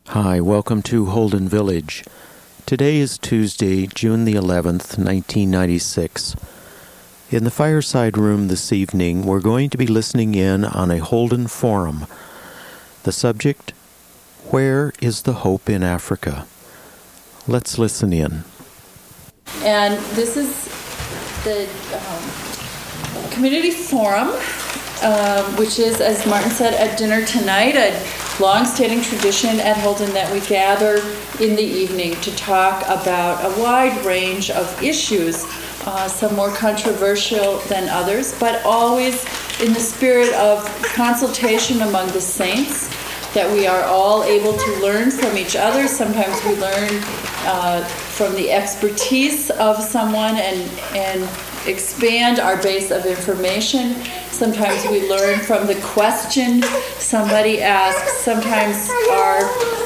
Hi, welcome to Holden Village. Today is Tuesday, June the 11th, 1996. In the fireside room this evening, we're going to be listening in on a Holden Forum. The subject, Where is the Hope in Africa? Let's listen in. And this is the Community Forum, which is, as Martin said, at dinner tonight, a long-standing tradition at Holden that we gather in the evening to talk about a wide range of issues, some more controversial than others, but always in the spirit of consultation among the saints, that we are all able to learn from each other. Sometimes we learn from the expertise of someone and expand our base of information. Sometimes we learn from the question somebody asks. Sometimes our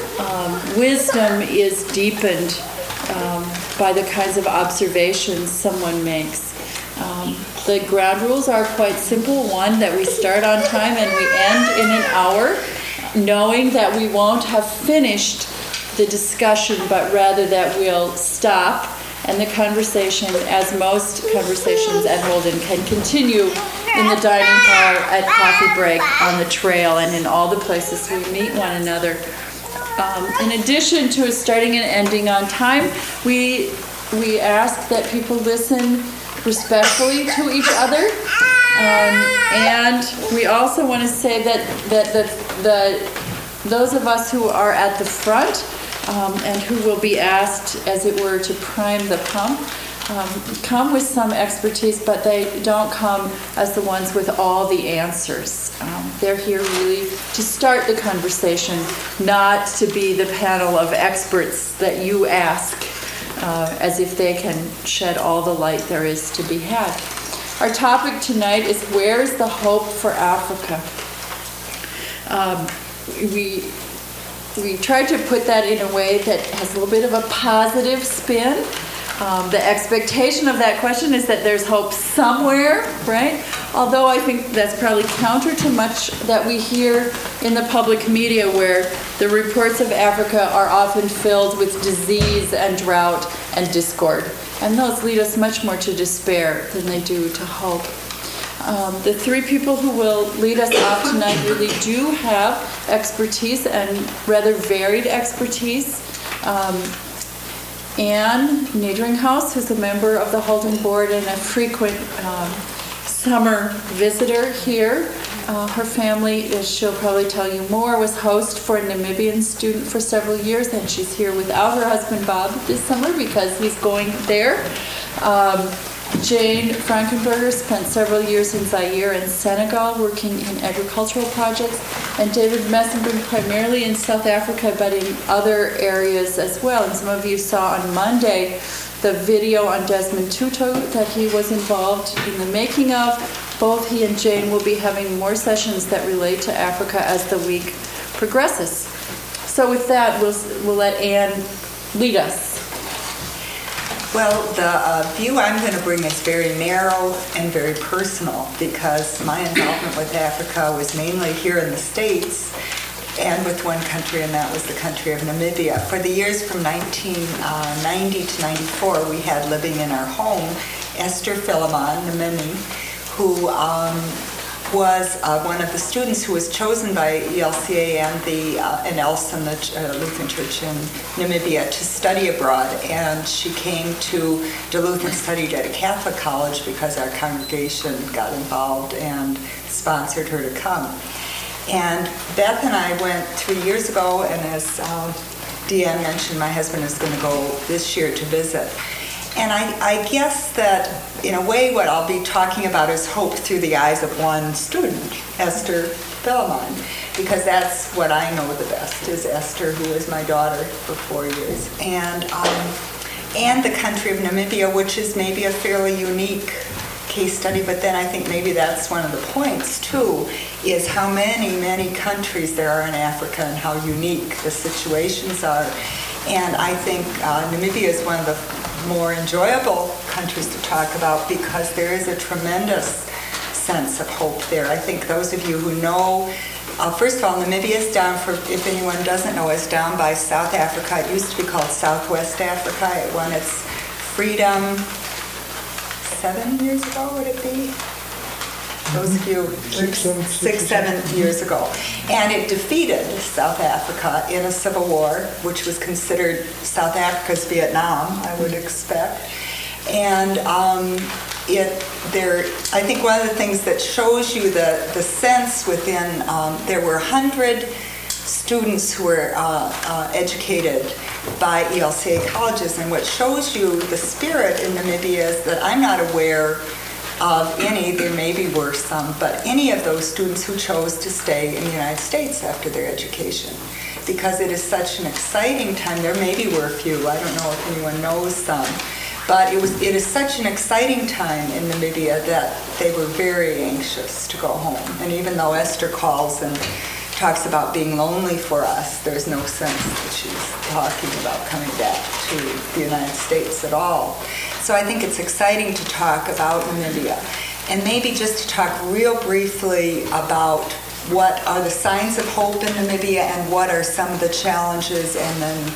wisdom is deepened by the kinds of observations someone makes. The ground rules are quite simple. One, that we start on time and we end in an hour, knowing that we won't have finished the discussion, but rather that we'll stop and the conversation, as most conversations at Holden, can continue in the dining hall, at coffee break, on the trail, and in all the places we meet one another. In addition to starting and ending on time, we ask that people listen respectfully to each other. And we also want to say that those of us who are at the front and who will be asked, as it were, to prime the pump, come with some expertise, but they don't come as the ones with all the answers. They're here really to start the conversation, not to be the panel of experts that you ask, as if they can shed all the light there is to be had. Our topic tonight is, where is the hope for Africa? We tried to put that in a way that has a little bit of a positive spin. The expectation of that question is that there's hope somewhere, right? Although I think that's probably counter to much that we hear in the public media, where the reports of Africa are often filled with disease and drought and discord. And those lead us much more to despair than they do to hope. The three people who will lead us off tonight really do have expertise, and rather varied expertise. Anne Niedringhaus, who's a member of the Holden Board and a frequent summer visitor here. Her family, as she'll probably tell you more, was host for a Namibian student for several years, and she's here without her husband Bob this summer because he's going there. Jane Frankenberger spent several years in Zaire and Senegal working in agricultural projects, and David Messenbrink primarily in South Africa, but in other areas as well. And some of you saw on Monday the video on Desmond Tutu that he was involved in the making of. Both he and Jane will be having more sessions that relate to Africa as the week progresses. So with that, we'll let Anne lead us. Well, the view I'm going to bring is very narrow and very personal, because my involvement with Africa was mainly here in the States and with one country, and that was the country of Namibia. For the years from 1990 to 94, we had living in our home Esther Philemon Namimi, who was one of the students who was chosen by ELCA and Elson, the Lutheran Church in Namibia, to study abroad. And she came to Duluth and studied at a Catholic college because our congregation got involved and sponsored her to come. And Beth and I went 3 years ago, and as Deanne mentioned, my husband is going to go this year to visit. And I guess that, in a way, what I'll be talking about is hope through the eyes of one student, Esther Philemon, because that's what I know the best, is Esther, who is my daughter for 4 years, and the country of Namibia, which is maybe a fairly unique case study, but then I think maybe that's one of the points, too, is how many countries there are in Africa and how unique the situations are. And I think Namibia is one of the more enjoyable countries to talk about because there is a tremendous sense of hope there. I think those of you who know First of all, Namibia is down, for if anyone doesn't know, is down by South Africa. It used to be called Southwest Africa. It won its freedom 7 years ago, would it be? Those of you, 7 years ago. And it defeated South Africa in a civil war, which was considered South Africa's Vietnam, I would expect. And I think one of the things that shows you the sense within, there were 100 students who were educated by ELCA colleges, and what shows you the spirit in Namibia is that I'm not aware of any, there maybe were some, but any of those students who chose to stay in the United States after their education. Because it is such an exciting time. There maybe were a few, I don't know if anyone knows some, but it is such an exciting time in Namibia that they were very anxious to go home. And even though Esther calls and talks about being lonely for us, there's no sense that she's talking about coming back to the United States at all. So I think it's exciting to talk about Namibia. And maybe just to talk real briefly about what are the signs of hope in Namibia and what are some of the challenges, and then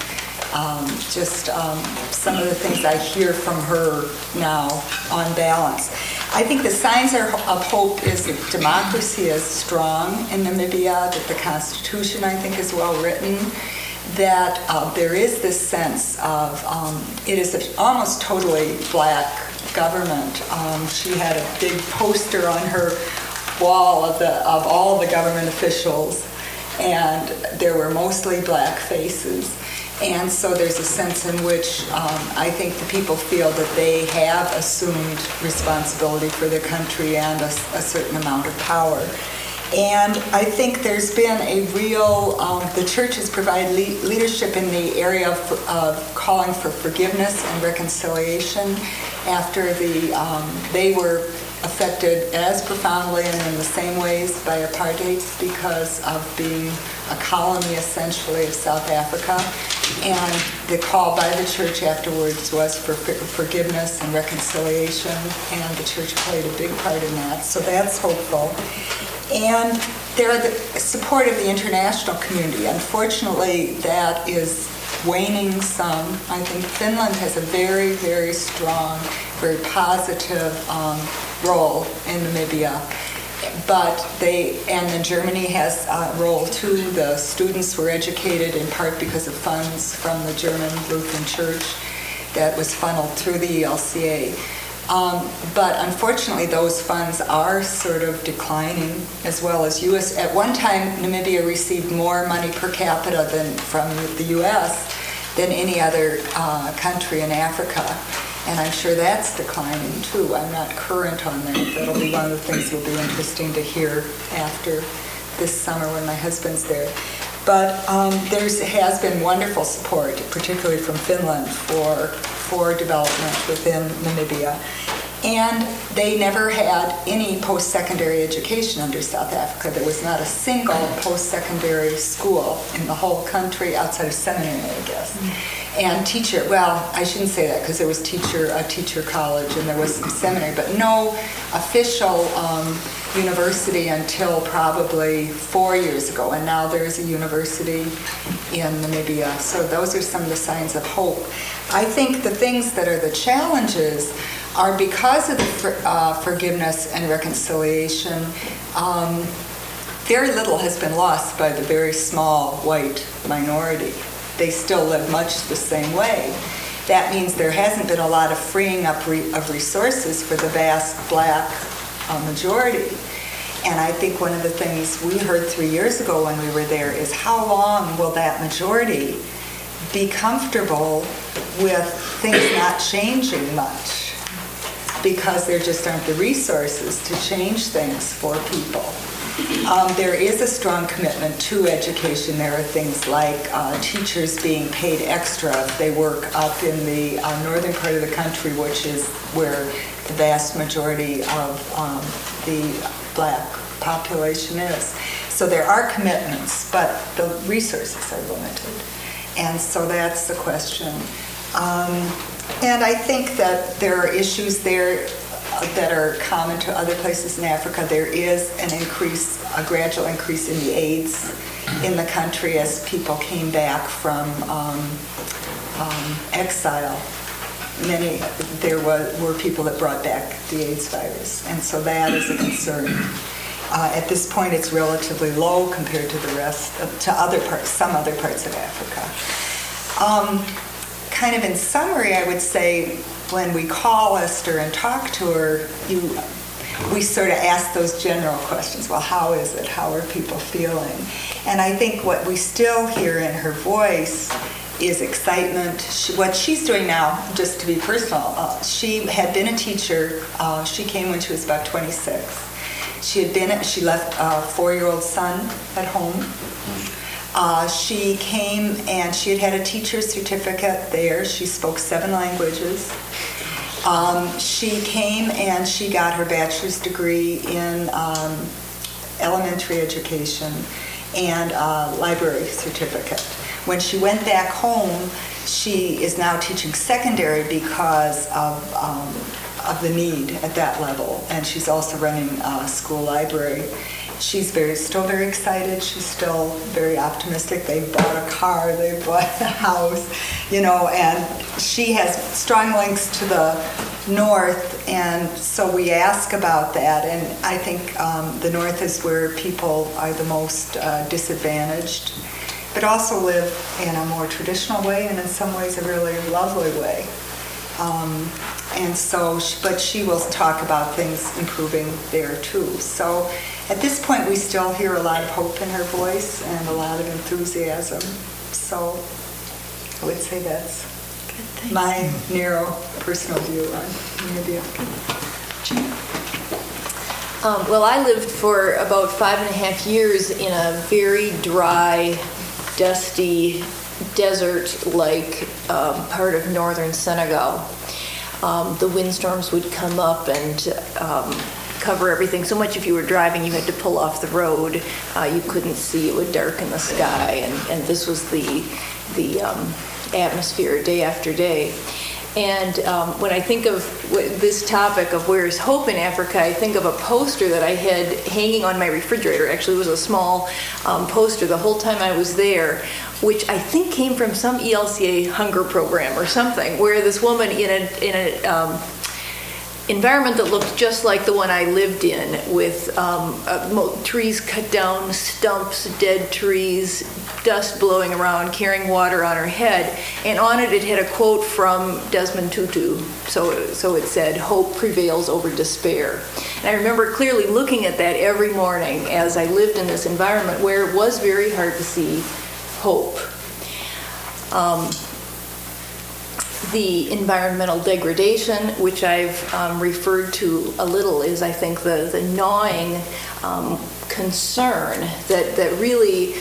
some of the things I hear from her now on balance. I think the signs of hope is that democracy is strong in Namibia, that the Constitution, I think, is well written, that there is this sense of, it is an almost totally black government. She had a big poster on her wall of all the government officials, and there were mostly black faces. And so there's a sense in which I think the people feel that they have assumed responsibility for their country and a certain amount of power. And I think there's been a real, the church has provided leadership in the area of calling for forgiveness and reconciliation after they were affected as profoundly and in the same ways by apartheid because of being a colony essentially of South Africa. And the call by the church afterwards was for forgiveness and reconciliation, and the church played a big part in that, so that's hopeful. And there are the support of the international community. Unfortunately, that is waning some. I think Finland has a very, very strong, very positive role in Namibia. But then Germany has a role too. The students were educated in part because of funds from the German Lutheran Church that was funneled through the ELCA. But unfortunately, those funds are sort of declining, as well as U.S. At one time, Namibia received more money per capita from the U.S. than any other country in Africa. And I'm sure that's declining too. I'm not current on that. That'll be one of the things that'll be interesting to hear after this summer when my husband's there. But there has been wonderful support, particularly from Finland, for development within Namibia. And they never had any post-secondary education under South Africa. There was not a single post-secondary school in the whole country outside of seminary, I guess. And I shouldn't say that because there was a teacher college and there was some seminary, but no official university until probably 4 years ago. And now there is a university in Namibia. So those are some of the signs of hope. I think the things that are the challenges are because of the forgiveness and reconciliation. Very little has been lost by the very small white minority. They still live much the same way. That means there hasn't been a lot of freeing up of resources for the vast black majority. And I think one of the things we heard 3 years ago when we were there is how long will that majority be comfortable with things not changing much? Because there just aren't the resources to change things for people. There is a strong commitment to education. There are things like teachers being paid extra if they work up in the northern part of the country, which is where the vast majority of the black population is. So there are commitments, but the resources are limited. And so that's the question. And I think that there are issues there that are common to other places in Africa. There is a gradual increase in the AIDS in the country as people came back from exile. There were people that brought back the AIDS virus, and so that is a concern. At this point, it's relatively low compared to some other parts of Africa. Kind of in summary, I would say when we call Esther and talk to her, we sort of ask those general questions. Well, how is it? How are people feeling? And I think what we still hear in her voice is excitement. What she's doing now, just to be personal, she had been a teacher. She came when she was about 26. She left a 4-year-old son at home. She came and she had a teacher's certificate there. She spoke 7 languages. She came and she got her bachelor's degree in elementary education and a library certificate. When she went back home, she is now teaching secondary because of the need at that level, and she's also running a school library. She's still very excited. She's still very optimistic. They bought a car, they bought a house, and she has strong links to the North, and so we ask about that, and I think the North is where people are the most disadvantaged, but also live in a more traditional way, and in some ways a really lovely way. And so, but she will talk about things improving there too. So at this point, we still hear a lot of hope in her voice and a lot of enthusiasm. So I would say that's my narrow personal view on Namibia. Well, I lived for about 5.5 years in a very dry, dusty, desert-like part of northern Senegal. The windstorms would come up and cover everything. So much if you were driving, you had to pull off the road. You couldn't see. It would darken the sky. And this was the atmosphere day after day. And when I think of this topic of where is hope in Africa, I think of a poster that I had hanging on my refrigerator. Actually, it was a small poster the whole time I was there, which I think came from some ELCA hunger program or something, where this woman in an environment that looked just like the one I lived in, with trees cut down, stumps, dead trees, dust blowing around, carrying water on her head, and on it had a quote from Desmond Tutu. So it said, "Hope prevails over despair." And I remember clearly looking at that every morning as I lived in this environment where it was very hard to see hope. The environmental degradation, which I've referred to a little, is, I think, the gnawing concern that really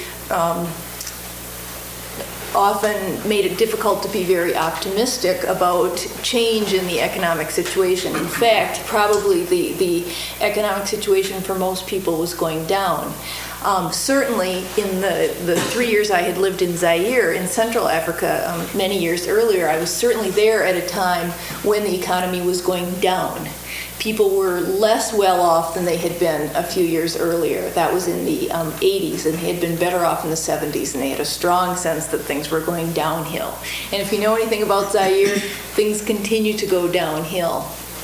often made it difficult to be very optimistic about change in the economic situation. In fact, probably the economic situation for most people was going down. Certainly in the 3 years I had lived in Zaire in Central Africa many years earlier, I was certainly there at a time when the economy was going down. People were less well off than they had been a few years earlier. That was in the 80s, and they had been better off in the 70s, and they had a strong sense that things were going downhill. And if you know anything about Zaire, things continue to go downhill.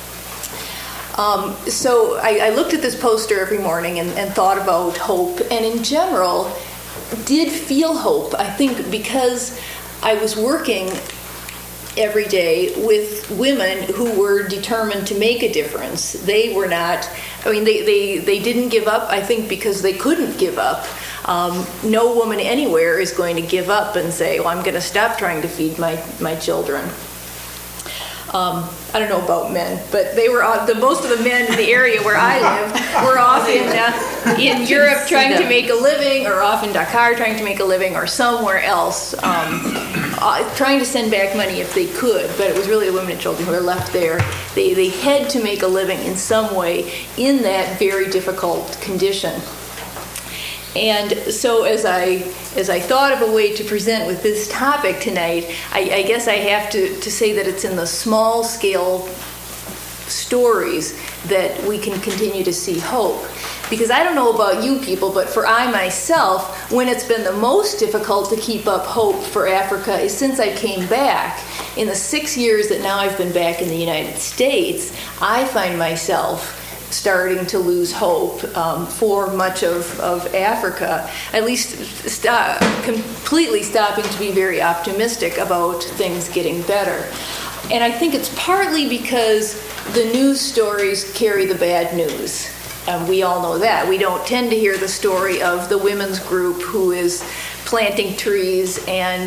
So I looked at this poster every morning and thought about hope, and in general did feel hope, I think, because I was working every day with women who were determined to make a difference. They were not, they didn't give up, I think, because they couldn't give up. No woman anywhere is going to give up and say, well, I'm going to stop trying to feed my children. I don't know about men, but they were most of the men in the area where I lived were off in Europe trying to make a living, or off in Dakar trying to make a living, or somewhere else trying to send back money if they could. But it was really the women and children who were left there. They had to make a living in some way in that very difficult condition. And so as I thought of a way to present with this topic tonight, I guess I have to say that it's in the small scale stories that we can continue to see hope. Because I don't know about you people, but for I myself, when it's been the most difficult to keep up hope for Africa is since I came back. In the 6 years that now I've been back in the United States, I find myself starting to lose hope for much of Africa, at least completely stopping to be very optimistic about things getting better. And I think it's partly because the news stories carry the bad news. We all know that. We don't tend to hear the story of the women's group who is planting trees and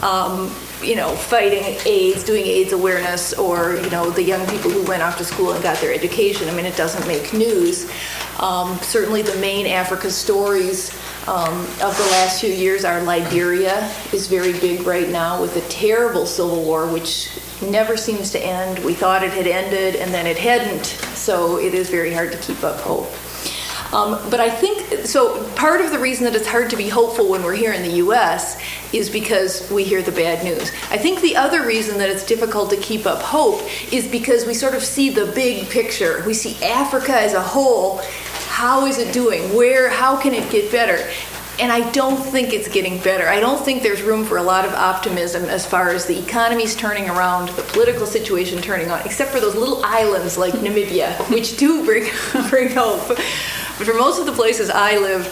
fighting AIDS, doing AIDS awareness, or the young people who went off to school and got their education. I mean, it doesn't make news. Certainly the main Africa stories of the last few years are Liberia is very big right now with a terrible civil war which never seems to end. We thought it had ended and then it hadn't, so it is very hard to keep up hope. But I think, so part of the reason that it's hard to be hopeful when we're here in the U.S. is because we hear the bad news. I think the other reason that it's difficult to keep up hope is because we sort of see the big picture. We see Africa as a whole. How is it doing? How can it get better? And I don't think it's getting better. I don't think there's room for a lot of optimism as far as the economy's turning around, the political situation turning on, except for those little islands like Namibia, which do bring hope. But for most of the places I lived,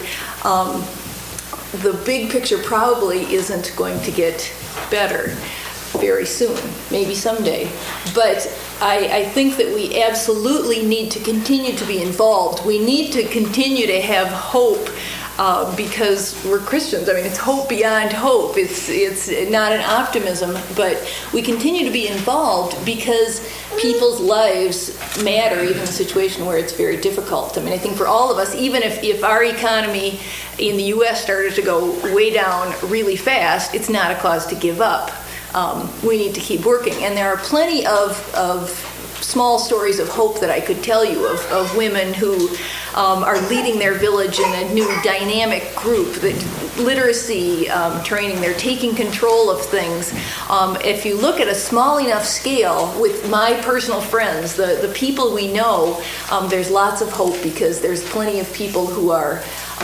the big picture probably isn't going to get better very soon, maybe someday. But I think that we absolutely need to continue to be involved. We need to continue to have hope because we're Christians. I mean, it's hope beyond hope. It's not an optimism, but we continue to be involved because people's lives matter, even in a situation where it's very difficult. I mean, I think for all of us, even if our economy in the U.S. started to go way down really fast, it's not a cause to give up. We need to keep working. And there are plenty of small stories of hope that I could tell you of women who are leading their village in a new dynamic group, that literacy training, they're taking control of things. If you look at a small enough scale with my personal friends, the people we know, there's lots of hope because there's plenty of people who are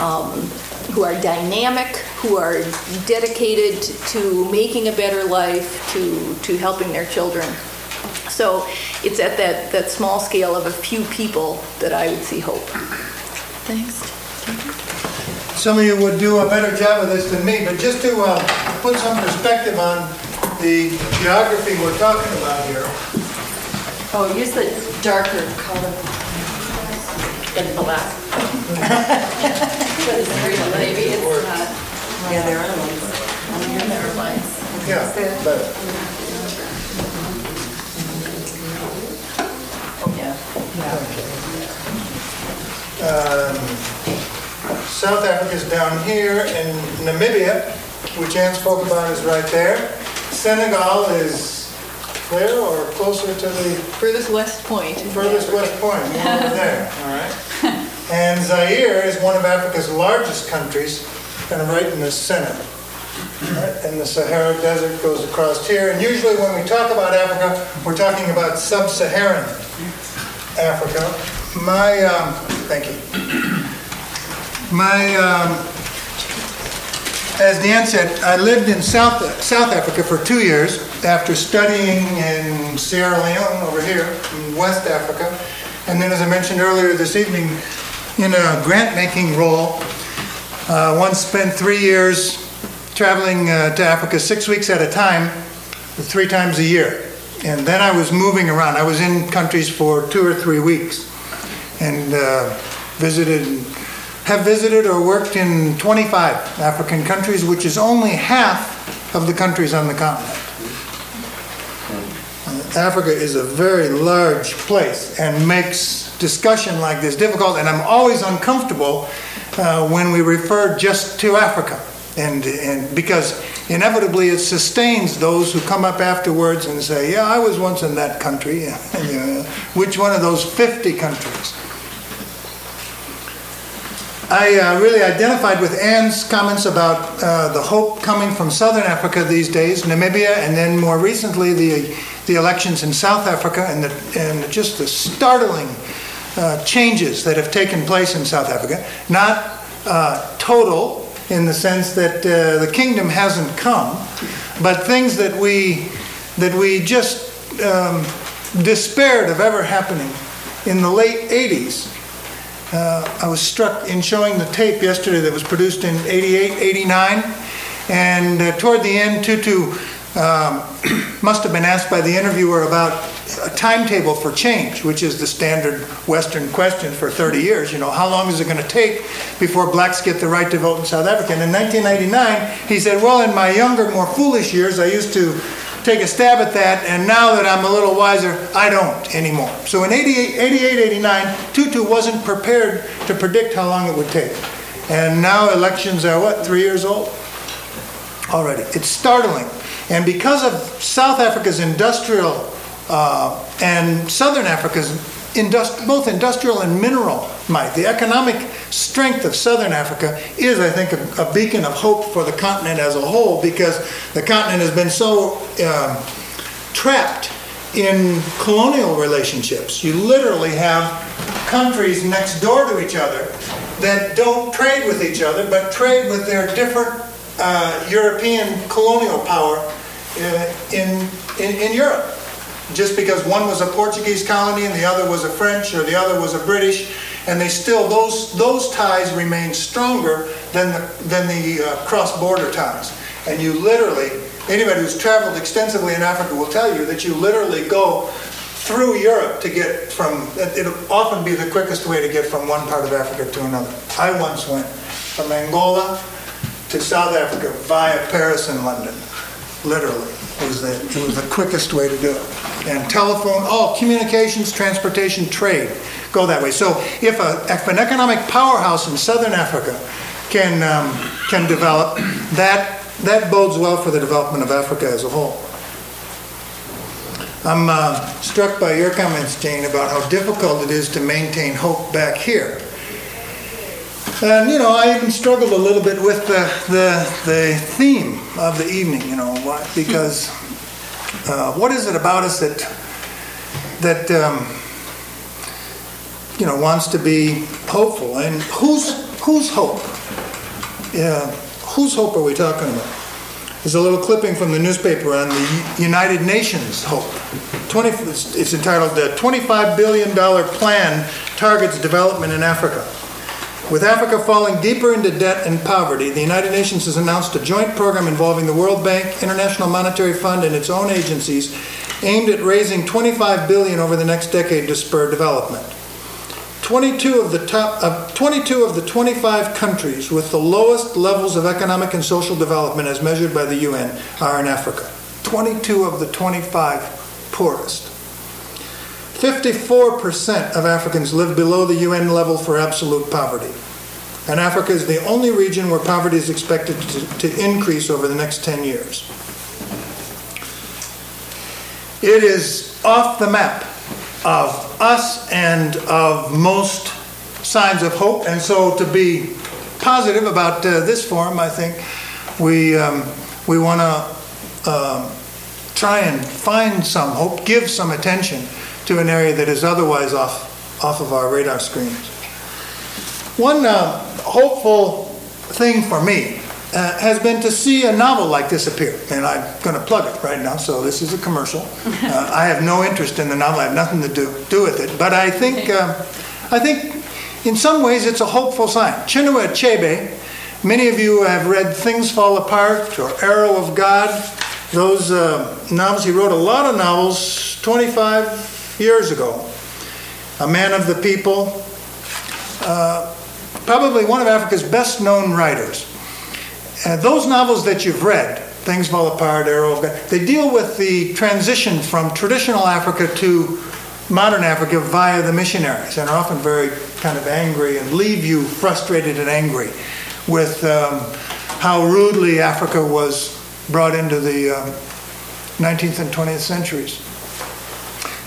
dynamic, who are dedicated to making a better life, to helping their children. So it's at that small scale of a few people that I would see hope. Thanks. Some of you would do a better job of this than me, but just to put some perspective on the geography we're talking about here. Oh, use the darker color than black. Maybe it's not. Yeah, there are lines. There are lines. Yeah, better. South Africa's down here, and Namibia, which Ann spoke about, is right there. Senegal is there or closer to the Furthest west point. Furthest west point, more over there. All right. And Zaire is one of Africa's largest countries, kind of right in the center. Right? And the Sahara Desert goes across here. And usually when we talk about Africa, we're talking about sub-Saharan Africa. Thank you. As Deanne said, I lived in South Africa for 2 years after studying in Sierra Leone over here in West Africa. And then, as I mentioned earlier this evening, in a grant-making role, once spent 3 years traveling to Africa 6 weeks at a time, 3 times a year. And then I was moving around. I was in countries for 2 or 3 weeks and have visited or worked in 25 African countries, which is only half of the countries on the continent. Africa is a very large place and makes discussion like this difficult, and I'm always uncomfortable when we refer just to Africa, and because inevitably it sustains those who come up afterwards and say, yeah, I was once in that country. Which one of those 50 countries? I really identified with Anne's comments about the hope coming from Southern Africa these days, Namibia, and then more recently the elections in South Africa, and just the startling changes that have taken place in South Africa. Not total in the sense that the kingdom hasn't come, but things that we just despaired of ever happening in the late 80s. I was struck in showing the tape yesterday that was produced in 88, 89, and toward the end, Tutu must have been asked by the interviewer about a timetable for change, which is the standard Western question for 30 years. How long is it going to take before blacks get the right to vote in South Africa? And in 1999, he said, well, in my younger, more foolish years, I used to take a stab at that, and now that I'm a little wiser, I don't anymore. So in 88, 89, Tutu wasn't prepared to predict how long it would take. And now elections are, 3 years old already. It's startling. And because of South Africa's industrial and Southern Africa's both industrial and mineral might, the economic strength of Southern Africa is, I think, a beacon of hope for the continent as a whole, because the continent has been so trapped in colonial relationships. You literally have countries next door to each other that don't trade with each other, but trade with their different European colonial power in Europe. Just because one was a Portuguese colony and the other was a French or the other was a British, and they still, those ties remain stronger than the cross-border ties. And you literally, anybody who's traveled extensively in Africa will tell you that you literally go through Europe to get from, it'll often be the quickest way to get from one part of Africa to another. I once went from Angola to South Africa via Paris and London. Literally. It was the quickest way to do it. And telephone, communications, transportation, trade go that way. So if an economic powerhouse in Southern Africa can develop, that bodes well for the development of Africa as a whole. I'm struck by your comments, Jane, about how difficult it is to maintain hope back here. And, I even struggled a little bit with the theme of the evening, why? Because what is it about us that wants to be hopeful? And whose hope? Whose hope are we talking about? There's a little clipping from the newspaper on the United Nations hope. It's entitled, "The $25 Billion Plan Targets Development in Africa." With Africa falling deeper into debt and poverty, the United Nations has announced a joint program involving the World Bank, International Monetary Fund, and its own agencies aimed at raising $25 billion over the next decade to spur development. 22 of the 25 countries with the lowest levels of economic and social development as measured by the UN are in Africa. 22 of the 25 poorest. 54% of Africans live below the UN level for absolute poverty. And Africa is the only region where poverty is expected to increase over the next 10 years. It is off the map of us and of most signs of hope. And so to be positive about this forum, I think we want to try and find some hope, give some attention to an area that is otherwise off of our radar screens. One hopeful thing for me has been to see a novel like this appear. And I'm going to plug it right now, so this is a commercial. I have no interest in the novel. I have nothing to do with it. But I think in some ways it's a hopeful sign. Chinua Achebe, many of you have read Things Fall Apart or Arrow of God. Those novels, he wrote a lot of novels 25 years ago. A man of the people, probably one of Africa's best known writers. Those novels that you've read, Things Fall Apart, Arrow of God, they deal with the transition from traditional Africa to modern Africa via the missionaries, and are often very kind of angry and leave you frustrated and angry with how rudely Africa was brought into the 19th and 20th centuries.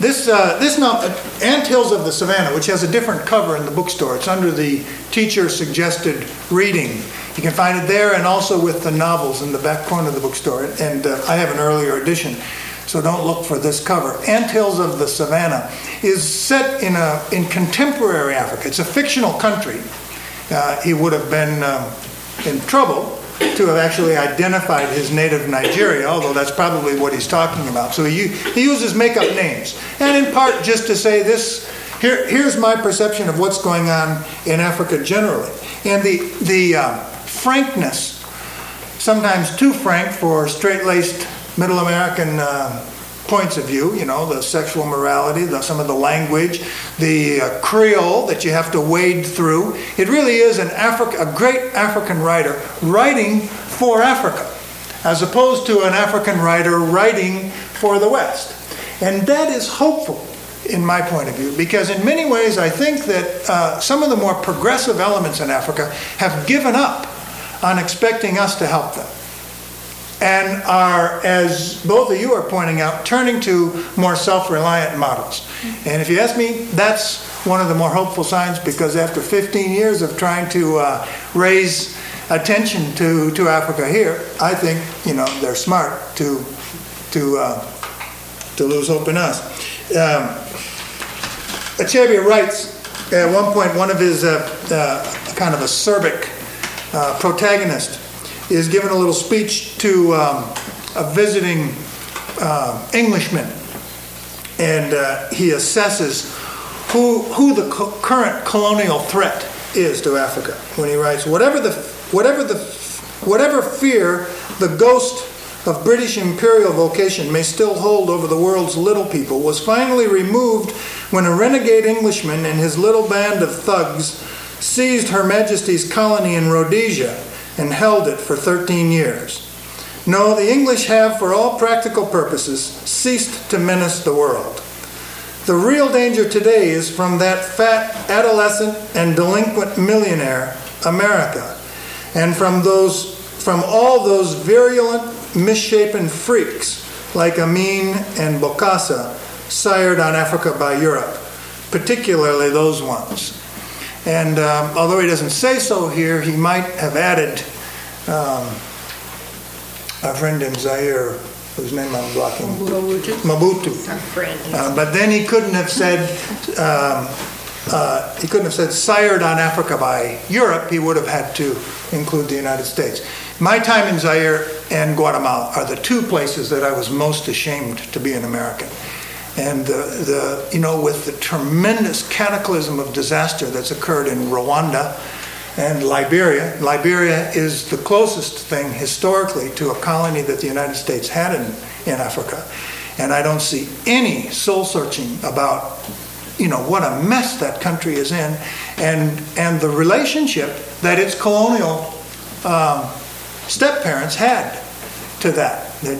This Ant Hills of the Savannah, which has a different cover in the bookstore. It's under the teacher-suggested reading. You can find it there and also with the novels in the back corner of the bookstore. And I have an earlier edition, so don't look for this cover. Ant Hills of the Savannah is set in contemporary Africa. It's a fictional country. He would have been in trouble to have actually identified his native Nigeria, although that's probably what he's talking about. So he uses make-up names. And in part just to say this, here's my perception of what's going on in Africa generally. And the frankness, sometimes too frank for straight-laced middle American points of view, the sexual morality, some of the language, the Creole that you have to wade through. It really is a great African writer writing for Africa, as opposed to an African writer writing for the West. And that is hopeful, in my point of view, because in many ways I think that some of the more progressive elements in Africa have given up on expecting us to help them, and are, as both of you are pointing out, turning to more self-reliant models. And if you ask me, that's one of the more hopeful signs, because after 15 years of trying to raise attention to Africa here, I think they're smart to lose hope in us. Achebe writes at one point, one of his kind of acerbic protagonist is given a little speech to a visiting Englishman, and he assesses who the current colonial threat is to Africa. When he writes, whatever fear the ghost of British imperial vocation may still hold over the world's little people was finally removed when a renegade Englishman and his little band of thugs seized Her Majesty's colony in Rhodesia and held it for 13 years. No, the English have, for all practical purposes, ceased to menace the world. The real danger today is from that fat, adolescent, and delinquent millionaire, America, and from all those virulent, misshapen freaks like Amin and Bokassa, sired on Africa by Europe, particularly those ones. And although he doesn't say so here, he might have added a friend in Zaire, whose name I'm blocking. Mobutu. But then he couldn't have said sired on Africa by Europe. He would have had to include the United States. My time in Zaire and Guatemala are the two places that I was most ashamed to be an American. And with the tremendous cataclysm of disaster that's occurred in Rwanda and Liberia. Liberia is the closest thing historically to a colony that the United States had in Africa. And I don't see any soul searching about, what a mess that country is in, and the relationship that its colonial step-parents had to that.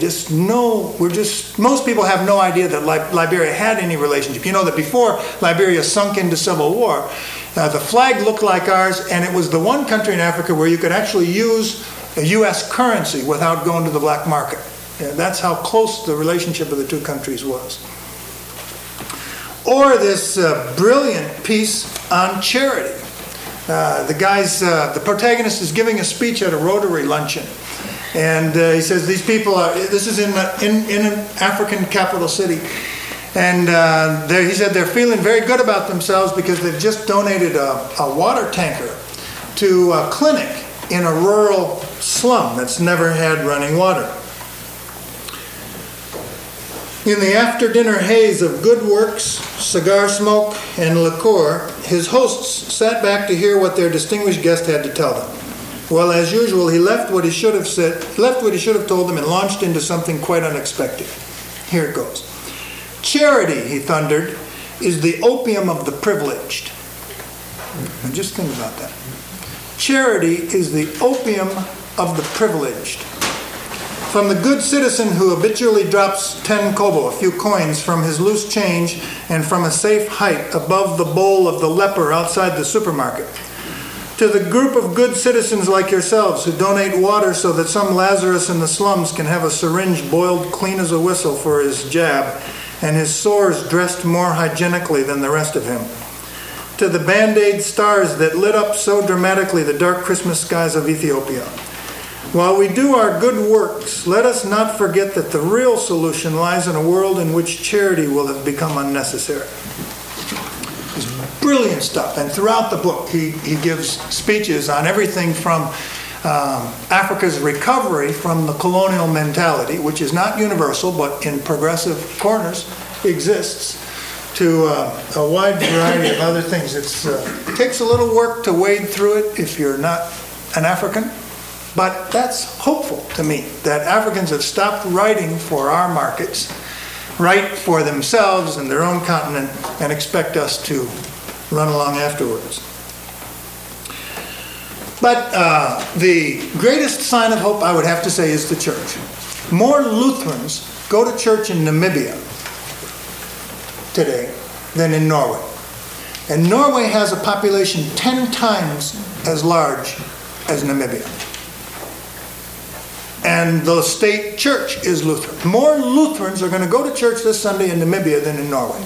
Most people have no idea that Liberia had any relationship. You know that before Liberia sunk into civil war, the flag looked like ours, and it was the one country in Africa where you could actually use a U.S. currency without going to the black market. That's how close the relationship of the two countries was. Or this brilliant piece on charity. The protagonist is giving a speech at a Rotary luncheon. And he says these people this is in an African capital city. And he said they're feeling very good about themselves because they've just donated a water tanker to a clinic in a rural slum that's never had running water. In the after-dinner haze of good works, cigar smoke, and liqueur, his hosts sat back to hear what their distinguished guest had to tell them. Well, as usual, he left what he should have told them and launched into something quite unexpected. Here it goes. Charity, he thundered, is the opium of the privileged. Now just think about that. Charity is the opium of the privileged. From the good citizen who habitually drops 10 kobo, a few coins, from his loose change and from a safe height above the bowl of the leper outside the supermarket, to the group of good citizens like yourselves who donate water so that some Lazarus in the slums can have a syringe boiled clean as a whistle for his jab, and his sores dressed more hygienically than the rest of him. To the Band-Aid stars that lit up so dramatically the dark Christmas skies of Ethiopia. While we do our good works, let us not forget that the real solution lies in a world in which charity will have become unnecessary. It's brilliant stuff, and throughout the book he gives speeches on everything from Africa's recovery from the colonial mentality, which is not universal but in progressive corners exists, to a wide variety of other things. It takes a little work to wade through it if you're not an African, but that's hopeful to me, that Africans have stopped writing for our markets, write for themselves and their own continent, and expect us to run along afterwards. But the greatest sign of hope, I would have to say, is the church. More Lutherans go to church in Namibia today than in Norway. And Norway has a population 10 times as large as Namibia. And the state church is Lutheran. More Lutherans are going to go to church this Sunday in Namibia than in Norway.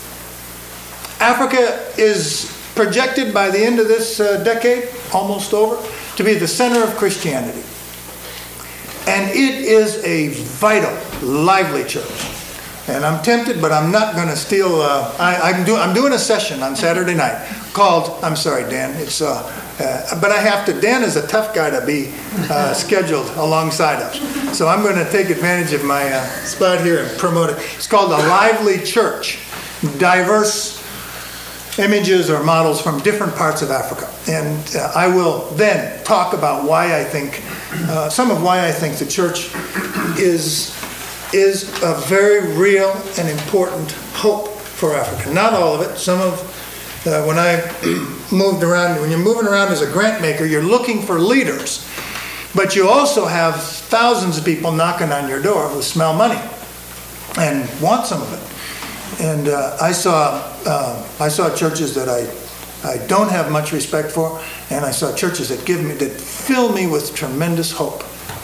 Africa is projected by the end of this decade, almost over, to be the center of Christianity. And it is a vital, lively church. And I'm tempted, but I'm not going to steal. I'm doing a session on Saturday night called, I'm sorry, Dan, but I have to. Dan is a tough guy to be scheduled alongside of. So I'm going to take advantage of my spot here and promote it. It's called A Lively Church. Diverse images or models from different parts of Africa. And I will then talk about why I think, some of why I think the church is a very real and important hope for Africa. Not all of it. Some of, when I moved around, when you're moving around as a grant maker, you're looking for leaders. But you also have thousands of people knocking on your door who smell money and want some of it. And I saw churches that I don't have much respect for, and I saw churches that fill me with tremendous hope.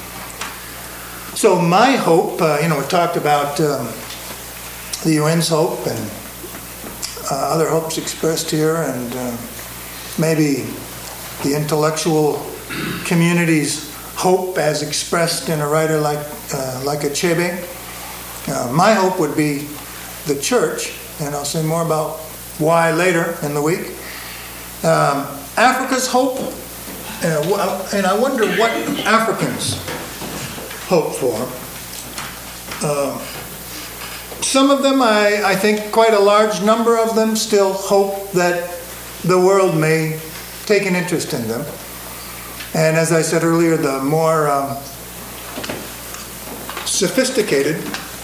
So my hope, we talked about the UN's hope and other hopes expressed here, and maybe the intellectual community's hope as expressed in a writer like Achebe. My hope would be the church, and I'll say more about why later in the week. Africa's hope, and I wonder what Africans hope for. Some of them, I think quite a large number of them, still hope that the world may take an interest in them. And as I said earlier, the more sophisticated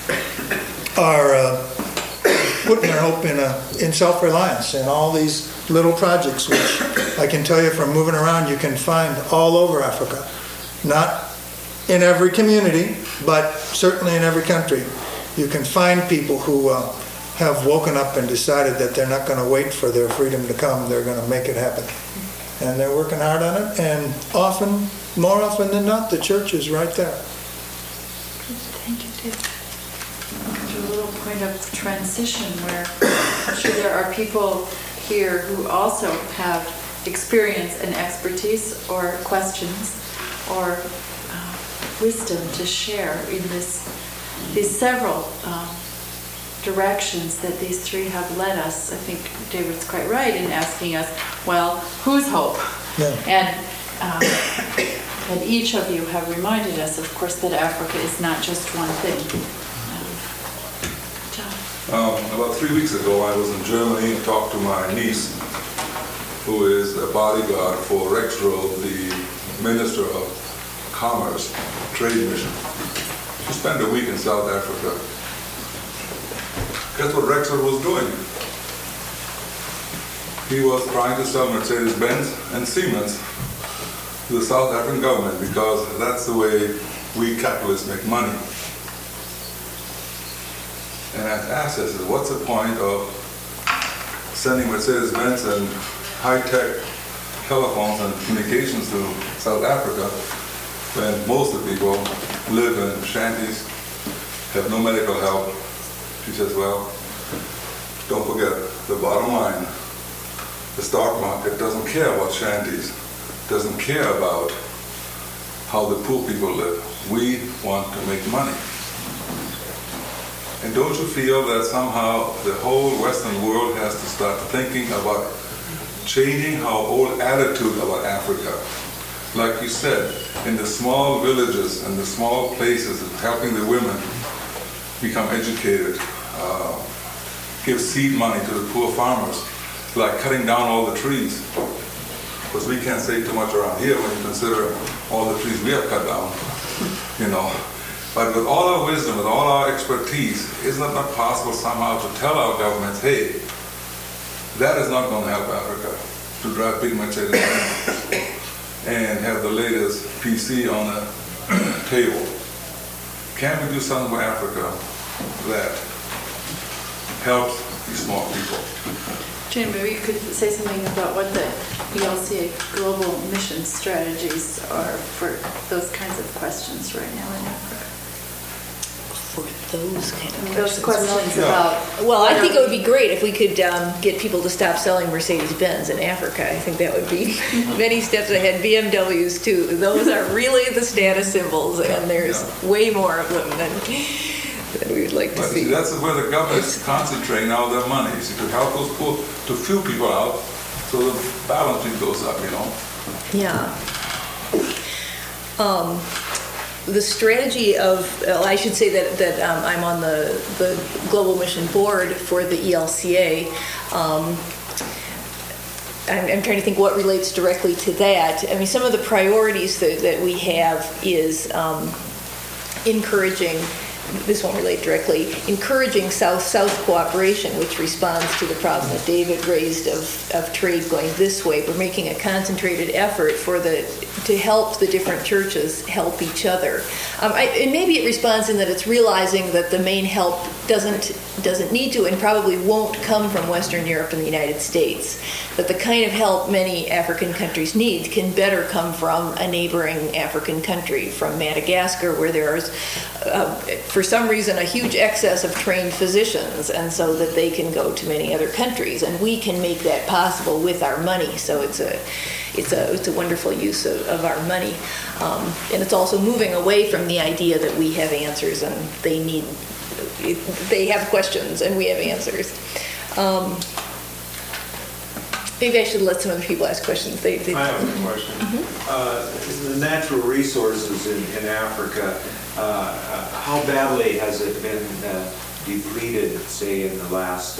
are putting their hope in self-reliance and all these little projects, which I can tell you from moving around, you can find all over Africa. Not in every community, but certainly in every country. You can find people who have woken up and decided that they're not going to wait for their freedom to come. They're going to make it happen. And they're working hard on it. And more often than not, the church is right there. Thank you, Dave. To a little point of transition where I'm sure there are people here who also have experience and expertise or questions or wisdom to share in these several directions that these three have led us. I think David's quite right in asking us, well, whose hope? Yeah. And each of you have reminded us, of course, that Africa is not just one thing. John? About 3 weeks ago, I was in Germany and talked to my niece, who is a bodyguard for Rexroad, the Minister of Commerce Trade Mission. She spent a week in South Africa. Guess what Rexroad was doing? He was trying to sell Mercedes-Benz and Siemens to the South African government, because that's the way we capitalists make money. And I asked her, I said, what's the point of sending Mercedes-Benz and high-tech telephones and communications to South Africa when most of the people live in shanties, have no medical help, She says, well, don't forget, the bottom line, the stock market doesn't care about shanties, doesn't care about how the poor people live. We want to make money. And don't you feel that somehow the whole Western world has to start thinking about changing our old attitude about Africa? Like you said, in the small villages and the small places, helping the women become educated, give seed money to the poor farmers, like cutting down all the trees. Because we can't save too much around here when you consider all the trees we have cut down, you know. But with all our wisdom, with all our expertise, isn't it not possible somehow to tell our governments, hey, that is not going to help Africa, to drive big Mercedes and have the latest PC on the table. Can we do something for Africa that helps these small people? Jane, maybe you could say something about what the ELCA global mission strategies are for those kinds of questions right now in Africa. For those kind of Those questions Yeah. about... Well, I think it would be great if we could get people to stop selling Mercedes-Benz in Africa. I think that would be many steps ahead. BMWs too. Those are really the status symbols, and there's way more of them than we would like to But see. that's where the government is concentrating all their money, is to help those poor, to few people out, so the balance sheet goes up, you know. Yeah. The strategy of, I should say that I'm on the Global Mission Board for the ELCA. I'm trying to think what relates directly to that. I mean, some of the priorities that we have is encouraging, this won't relate directly, encouraging South-South cooperation, which responds to the problem that David raised of trade going this way. We're making a concentrated effort to help the different churches help each other. And maybe it responds in that it's realizing that the main help doesn't need to and probably won't come from Western Europe and the United States. That the kind of help many African countries need can better come from a neighboring African country, from Madagascar, where there is, for some reason, a huge excess of trained physicians, and so that they can go to many other countries, and we can make that possible with our money. So it's a wonderful use of our money, and it's also moving away from the idea that we have answers and they have questions and we have answers. Maybe I should let some other people ask questions. I have a question. The natural resources in Africa, how badly has it been depleted, say, in the last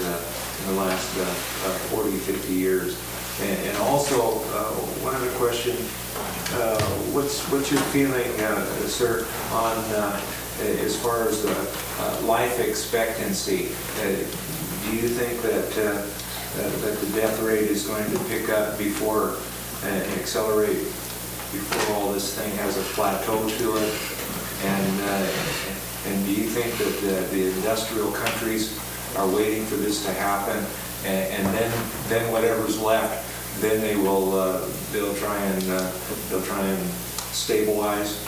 40, 50 years? And also, one other question, what's your feeling, sir, on as far as life expectancy? Do you think that the death rate is going to pick up before and accelerate before all this thing has a plateau to it? And do you think that the industrial countries are waiting for this to happen, and then whatever's left, then they'll try and stabilize?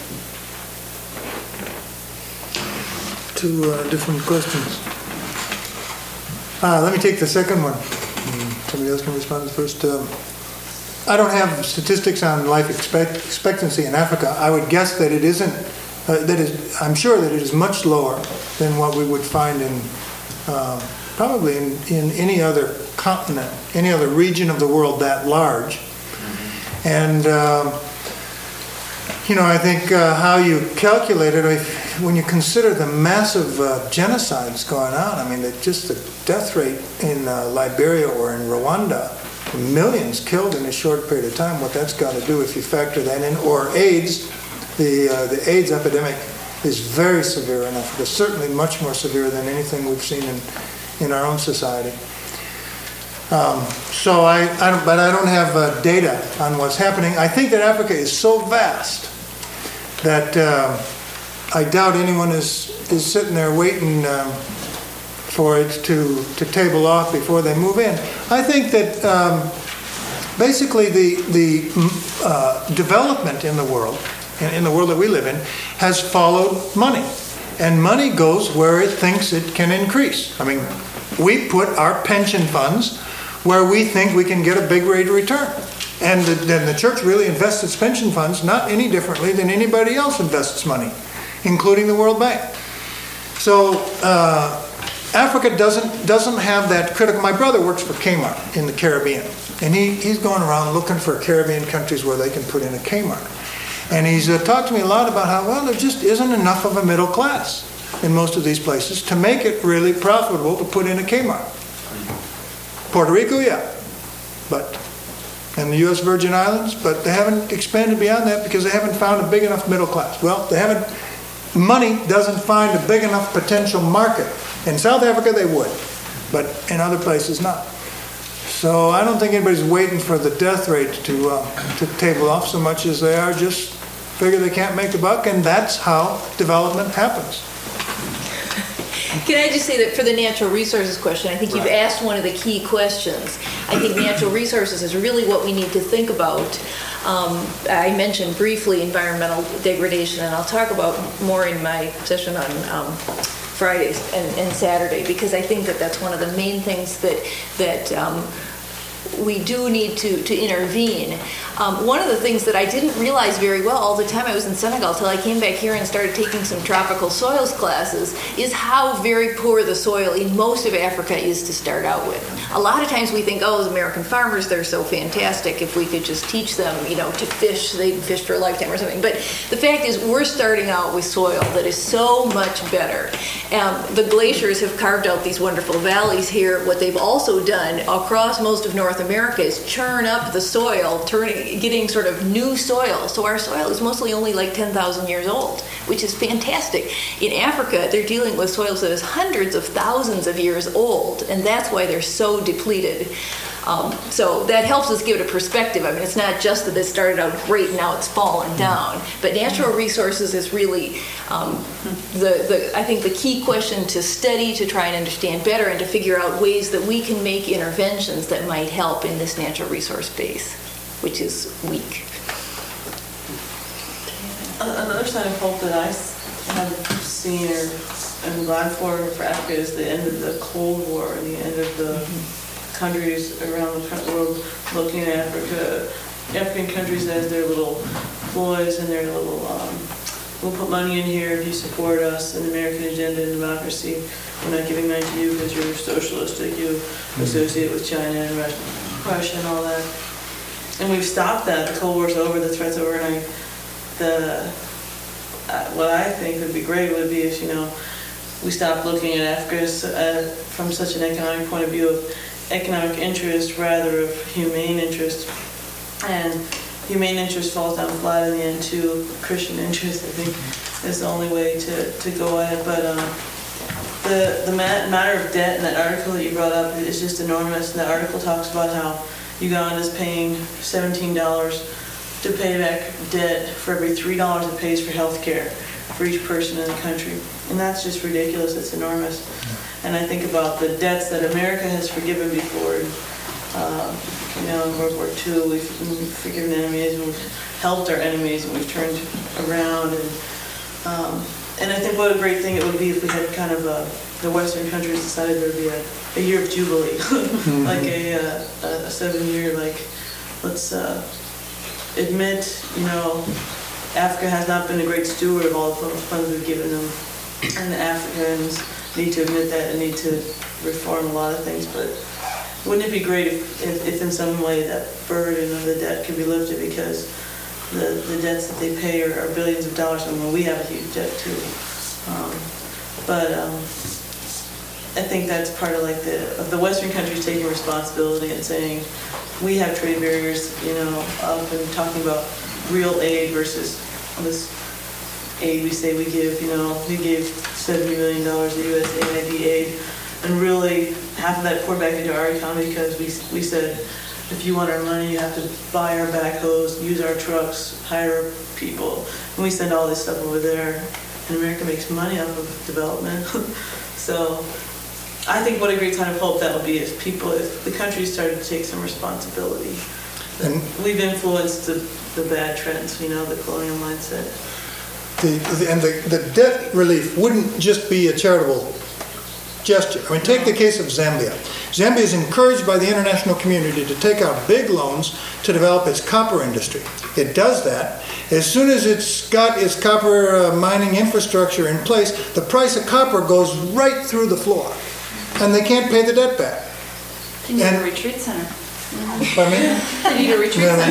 Two different questions. Let me take the second one. Somebody else can respond to the first. I don't have statistics on life expectancy in Africa. I would guess that it isn't. I'm sure that it is much lower than what we would find in probably in any other continent, any other region of the world that large. And I think how you calculate it, when you consider the massive genocides going on, I mean, just the death rate in Liberia or in Rwanda, millions killed in a short period of time, what that's got to do if you factor that in, or AIDS, the AIDS epidemic is very severe in Africa, certainly much more severe than anything we've seen in our own society. So I don't have data on what's happening. I think that Africa is so vast that I doubt anyone is sitting there waiting for it to table off before they move in. I think that basically the development in the world that we live in, has followed money. and money goes where it thinks it can increase. I mean, we put our pension funds where we think we can get a big rate of return. And then the church really invests its pension funds not any differently than anybody else invests money, including the World Bank. So Africa doesn't have that critical. My brother works for Kmart in the Caribbean, and he's going around looking for Caribbean countries where they can put in a Kmart. And he's talked to me a lot about how, well, there just isn't enough of a middle class in most of these places to make it really profitable to put in a Kmart. Puerto Rico, yeah, and the U.S. Virgin Islands, but they haven't expanded beyond that because they haven't found a big enough middle class. Well, money doesn't find a big enough potential market. In South Africa, they would, but in other places, not. So I don't think anybody's waiting for the death rate to table off so much as they are just figure they can't make a buck, and that's how development happens. Can I just say that for the natural resources question, I think you've asked one of the key questions. I think natural resources is really what we need to think about. I mentioned briefly environmental degradation, and I'll talk about more in my session on Fridays and Saturday, because I think that that's one of the main things that we do need to intervene. One of the things that I didn't realize very well all the time I was in Senegal till I came back here and started taking some tropical soils classes is how very poor the soil in most of Africa is to start out with. A lot of times we think, oh, as American farmers, they're so fantastic. If we could just teach them, to fish, they'd fish for a lifetime or something. But the fact is we're starting out with soil that is so much better. The glaciers have carved out these wonderful valleys here. What they've also done across most of North America is churn up the soil, getting sort of new soil. So our soil is mostly only like 10,000 years old, which is fantastic. In Africa, they're dealing with soils that is hundreds of thousands of years old, and that's why they're so depleted. So that helps us give it a perspective. I mean, it's not just that it started out great and now it's fallen down, but natural resources is really I think the key question to study, to try and understand better, and to figure out ways that we can make interventions that might help in this natural resource base, which is weak. Another sign of hope that I have seen or am glad for Africa is the end of the Cold War and the end of the countries around the world looking at African countries as their little boys and their little, we'll put money in here if you support us and the American agenda and democracy. We're not giving money to you because you're socialistic, you associate with China and Russia and all that. And we've stopped that. The Cold War's over, the threat's over, and what I think would be great would be if, we stopped looking at Africa from such an economic point of view of economic interest rather of humane interest. And humane interest falls down flat in the end to Christian interest, I think, is the only way to go at it. But the matter of debt and that article that you brought up is just enormous. And that article talks about how Uganda's paying $17 to pay back debt for every $3 it pays for health care for each person in the country. And that's just ridiculous. It's enormous. And I think about the debts that America has forgiven before. In World War II, we've forgiven enemies, and we've helped our enemies, and we've turned around. And I think what a great thing it would be if we had kind of the Western countries decided there would be a year of jubilee, like a 7-year, let's admit, Africa has not been a great steward of all the funds we've given them, and the Africans need to admit that and need to reform a lot of things. But wouldn't it be great if in some way that burden of the debt could be lifted, because the debts that they pay are billions of dollars, and we have a huge debt too. But I think that's part of the Western countries taking responsibility and saying we have trade barriers, up and talking about real aid versus this aid we say we give. We gave $70 million of USAID aid, and really half of that poured back into our economy because we said, if you want our money, you have to buy our backhoes, use our trucks, hire people, and we send all this stuff over there, and America makes money off of development. So I think what a great sign of hope that would be if the country started to take some responsibility. We've influenced the bad trends, the colonial mindset. the debt relief wouldn't just be a charitable gesture. I mean, take the case of Zambia. Zambia is encouraged by the international community to take out big loans to develop its copper industry. It does that. As soon as it's got its copper mining infrastructure in place, the price of copper goes right through the floor, and they can't pay the debt back. They need a retreat center. Pardon me? They need a retreat center.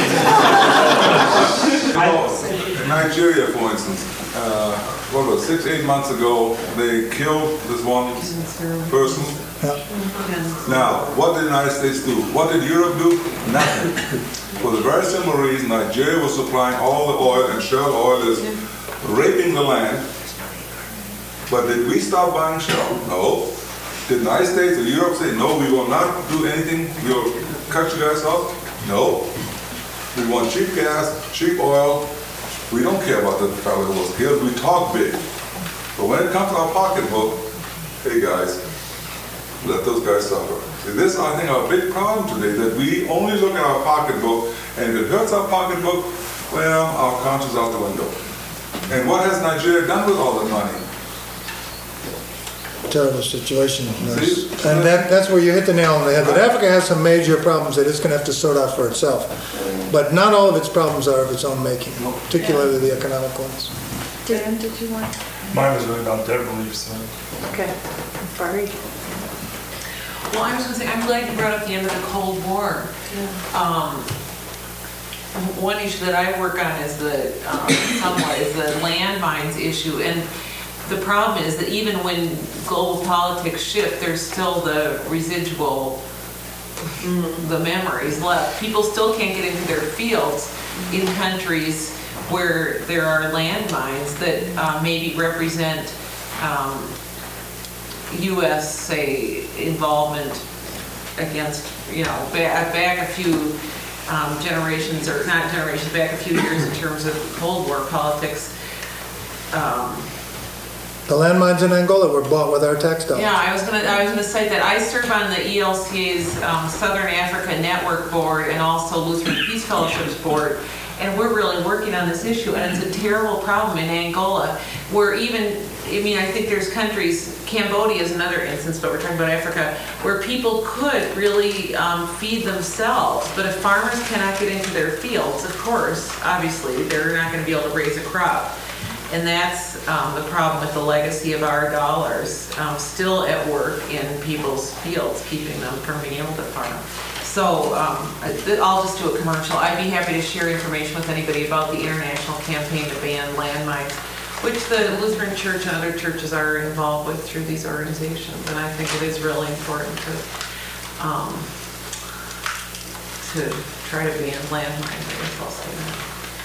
In Nigeria, for instance, 6-8 months ago, they killed this one person. Now, what did the United States do? What did Europe do? Nothing. For the very simple reason, Nigeria was supplying all the oil, and shale oil is raping the land. But did we stop buying shale? No. Did the United States or Europe say, no, we will not do anything, we will cut you guys off? No. We want cheap gas, cheap oil. We don't care about the fellow who was killed. We talk big. But when it comes to our pocketbook, hey guys, let those guys suffer. See, this, I think, our big problem today, that we only look at our pocketbook, and if it hurts our pocketbook, well, our conscience out the window. And what has Nigeria done with all the money? Terrible situation. And that's where you hit the nail on the head. That Africa has some major problems that it's going to have to sort out for itself. But not all of its problems are of its own making, particularly the economic ones. Dan, did you want? Mine was really about debt relief, so. Okay. Barry? Well, I was going to say, I'm glad you brought up the end of the Cold War. One issue that I work on is the landmines issue, and the problem is that even when global politics shift, there's still the residual, the memories left. People still can't get into their fields in countries where there are landmines that maybe represent U.S., say, involvement against, back a few generations, or not generations, back a few years in terms of Cold War politics. The landmines in Angola were bought with our tax dollars. Yeah, I was gonna cite that. I serve on the ELCA's Southern Africa Network Board and also Lutheran Peace Fellowship's board, and we're really working on this issue, and it's a terrible problem in Angola, where even, I think there's countries, Cambodia is another instance, but we're talking about Africa, where people could really feed themselves, but if farmers cannot get into their fields, of course, obviously, they're not gonna be able to raise a crop. And that's the problem with the legacy of our dollars still at work in people's fields, keeping them from being able to farm. So I'll just do a commercial. I'd be happy to share information with anybody about the international campaign to ban landmines, which the Lutheran Church and other churches are involved with through these organizations. And I think it is really important to try to ban landmines. I guess I'll say that.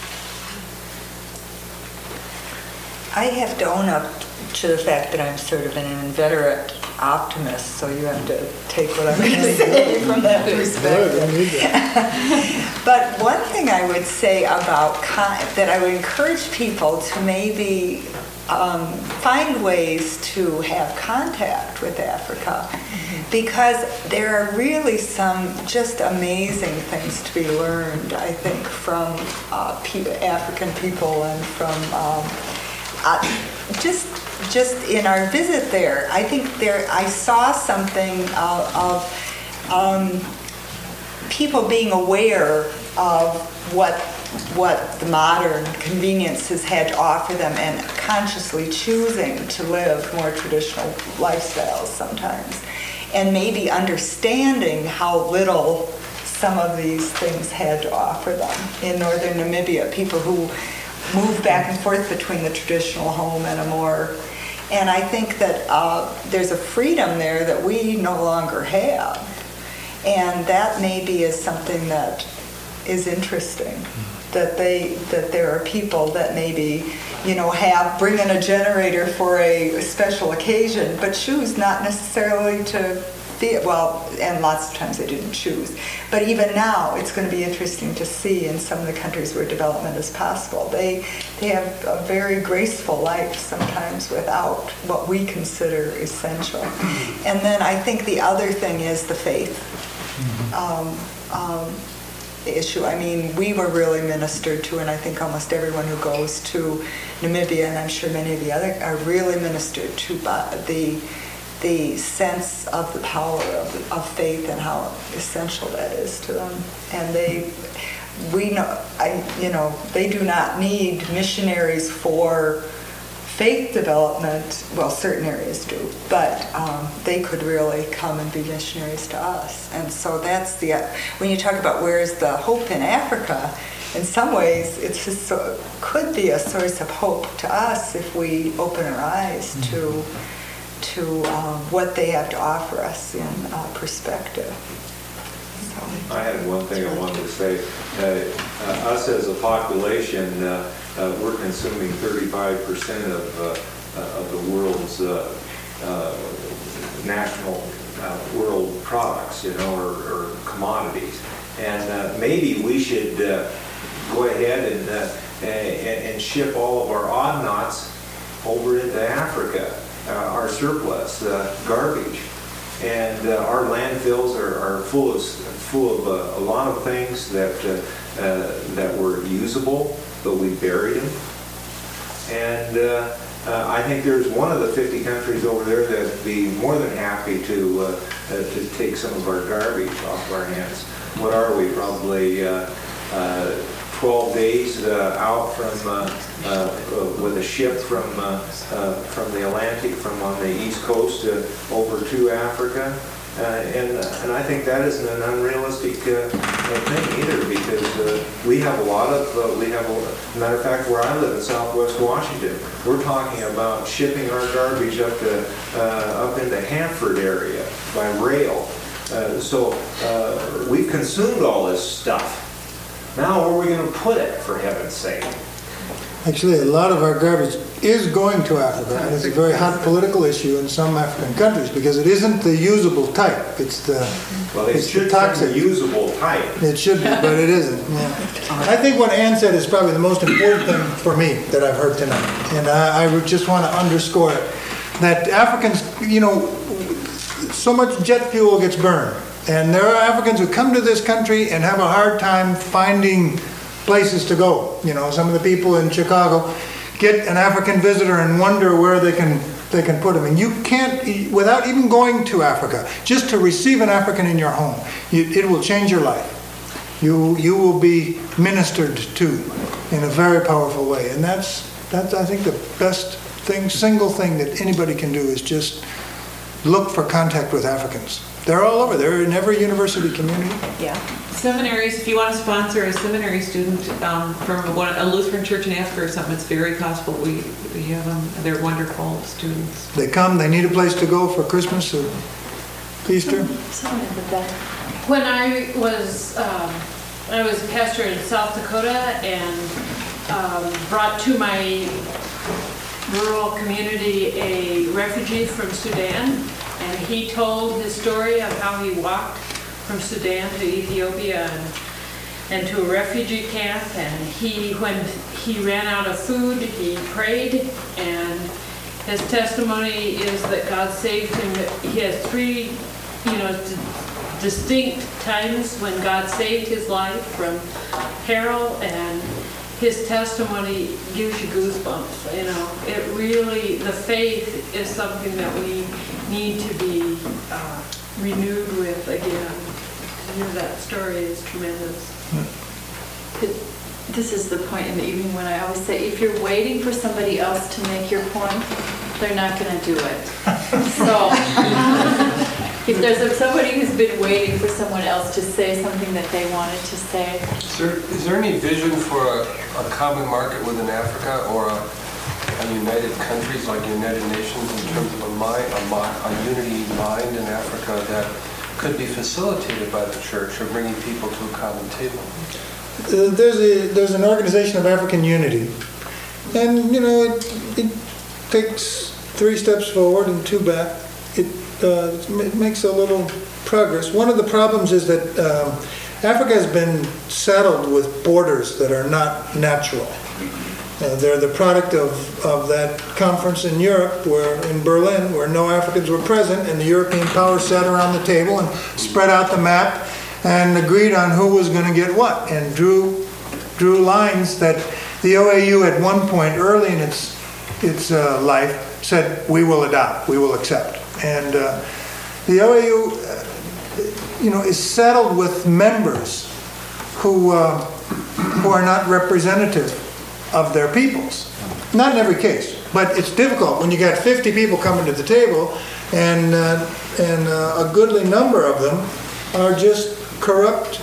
I have to own up to the fact that I'm sort of an inveterate optimist, so you have to take what I'm going to say from that perspective. But one thing I would say about that I would encourage people to maybe find ways to have contact with Africa, because there are really some just amazing things to be learned, I think, from African people and from just in our visit there. I think I saw something of people being aware of what the modern conveniences had to offer them and consciously choosing to live more traditional lifestyles sometimes, and maybe understanding how little some of these things had to offer them. In northern Namibia, people who move back and forth between the traditional home and a more, and I think that there's a freedom there that we no longer have, and that maybe is something that is interesting, that there are people that maybe bring in a generator for a special occasion, but choose not necessarily to and lots of times they didn't choose. But even now, it's going to be interesting to see in some of the countries where development is possible. They have a very graceful life sometimes without what we consider essential. And then I think the other thing is the faith. issue. I mean, we were really ministered to, and I think almost everyone who goes to Namibia, and I'm sure many of the other, are really ministered to by the sense of the power of faith and how essential that is to them. And they do not need missionaries for faith development. Well, certain areas do, but they could really come and be missionaries to us. And so that's when you talk about where is the hope in Africa, in some ways it's just could be a source of hope to us if we open our eyes to what they have to offer us in perspective. I had one thing I wanted to say. Us as a population, we're consuming 35% of the world's national world products, or commodities. And maybe we should go ahead and ship all of our odd knots over into Africa, our surplus garbage. And our landfills are full of a lot of things that were usable, but we buried them. And I think there's one of the 50 countries over there that'd be more than happy to take some of our garbage off our hands. What are we? Probably 12 days out from with a ship from the Atlantic, from on the East Coast over to Africa. And I think that isn't an unrealistic thing either, because we have a lot of, matter of fact, where I live in Southwest Washington, we're talking about shipping our garbage up into Hanford area by rail. So we've consumed all this stuff. Now where are we going to put it, for heaven's sake? Actually, a lot of our garbage is going to Africa, and it's a very hot political issue in some African countries because it isn't the usable type. It's the toxic usable type. It should be, but it isn't. Yeah. I think what Ann said is probably the most important thing for me that I've heard tonight, and I would just want to underscore it, that Africans, so much jet fuel gets burned, and there are Africans who come to this country and have a hard time finding places to go. Some of the people in Chicago get an African visitor and wonder where they can put him. And you can't, without even going to Africa, just to receive an African in your home, it will change your life. You will be ministered to in a very powerful way. And that's I think the best thing, single thing that anybody can do is just look for contact with Africans. They're all over. They're in every university community. Yeah. Seminaries, if you want to sponsor a seminary student from a Lutheran church in Africa or something, it's very possible. We have them. They're wonderful students. They come. They need a place to go for Christmas or Easter. When I was a pastor in South Dakota and brought to my rural community a refugee from Sudan, and he told his story of how he walked from Sudan to Ethiopia and to a refugee camp, and when he ran out of food, he prayed, and his testimony is that God saved him. He has three, distinct times when God saved his life from peril, and his testimony gives you goosebumps. It really, the faith is something that we need to be renewed with again. To hear that story is tremendous. This is the point in the evening when I always say, if you're waiting for somebody else to make your point, they're not going to do it. So, if there's somebody who's been waiting for someone else to say something that they wanted to say. Is there any vision for a common market within Africa, or a united countries like United Nations in terms of a unity mind in Africa that could be facilitated by the church, or bringing people to a common table? There's an Organization of African Unity, and it takes 3 steps forward and 2 back. It makes a little progress. One of the problems is that Africa has been saddled with borders that are not natural. They're the product of that conference in Europe, in Berlin, where no Africans were present, and the European powers sat around the table and spread out the map and agreed on who was going to get what, and drew lines that the OAU at one point early in its life said, we will adopt, we will accept. And the OAU, is saddled with members who are not representative of their peoples. Not in every case, but it's difficult when you got 50 people coming to the table, and a goodly number of them are just corrupt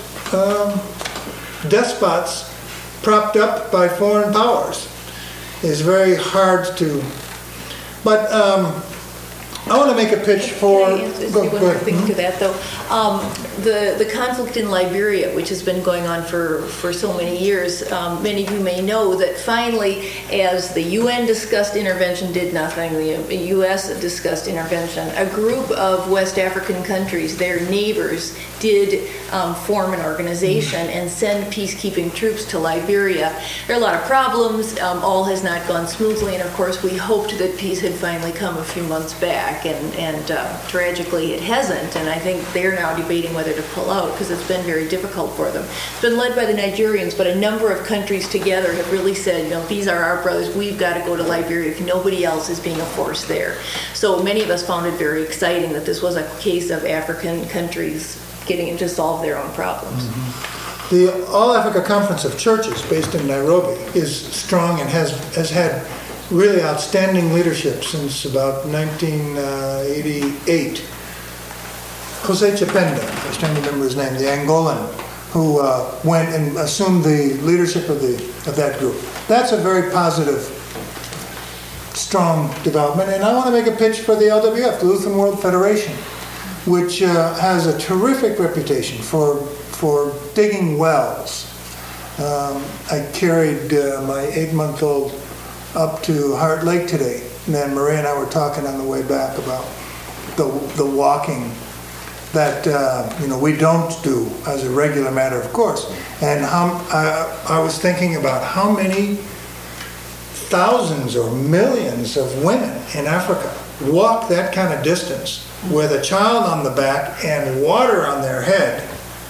despots propped up by foreign powers. It's very hard to. But I want to make a pitch for. Can I say one more thing to that, though? The conflict in Liberia, which has been going on for so many years, many of you may know that finally, as the UN discussed intervention, did nothing, the U.S. discussed intervention, a group of West African countries, their neighbors, did form an organization and send peacekeeping troops to Liberia. There are a lot of problems. All has not gone smoothly, and of course we hoped that peace had finally come a few months back, and tragically it hasn't, and I think they're now debating whether to pull out because it's been very difficult for them. It's been led by the Nigerians, but a number of countries together have really said, these are our brothers, we've got to go to Liberia if nobody else is being a force there. So many of us found it very exciting that this was a case of African countries getting to solve their own problems. Mm-hmm. The All Africa Conference of Churches, based in Nairobi, is strong and has had really outstanding leadership since about 1988. Jose Chipenda, I was trying to remember his name, the Angolan, who went and assumed the leadership of that group. That's a very positive, strong development. And I want to make a pitch for the LWF, the Lutheran World Federation, which has a terrific reputation for digging wells. I carried my 8-month-old up to Heart Lake today, and then Maria and I were talking on the way back about the walking that we don't do as a regular matter of course. And I was thinking about how many thousands or millions of women in Africa walk that kind of distance with a child on the back and water on their head,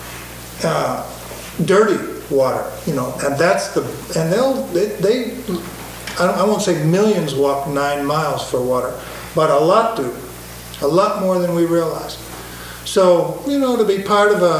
dirty water, and that's I won't say millions walk 9 miles for water, but a lot do, a lot more than we realize. So, to be part of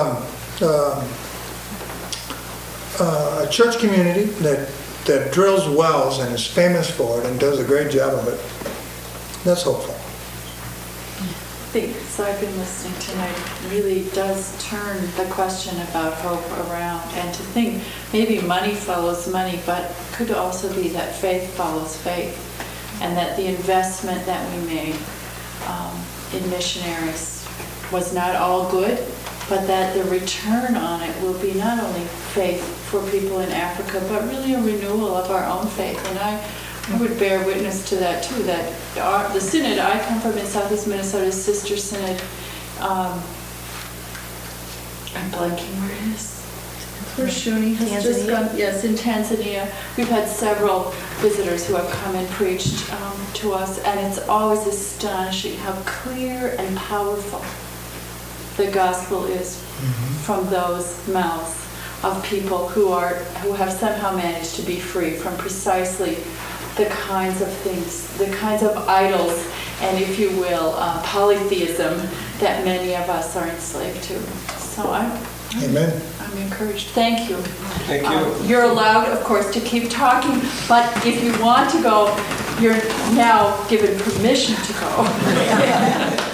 a church community that drills wells and is famous for it and does a great job of it, that's hopeful. I think, so I've been listening tonight, really does turn the question about hope around, and to think maybe money follows money, but could also be that faith follows faith, and that the investment that we made in missionaries was not all good, but that the return on it will be not only faith for people in Africa, but really a renewal of our own faith. And I would bear witness to that too, that the synod I come from in Southeast Minnesota, Sister Synod, I'm blanking where it is. Where Shuni has just gone, yes, in Tanzania. We've had several visitors who have come and preached to us, and it's always astonishing how clear and powerful the gospel is from those mouths of people who have somehow managed to be free from precisely the kinds of things, the kinds of idols, and if you will, polytheism that many of us are enslaved to. So Amen. I'm encouraged. Thank you. Thank you. You're allowed, of course, to keep talking, but if you want to go, you're now given permission to go.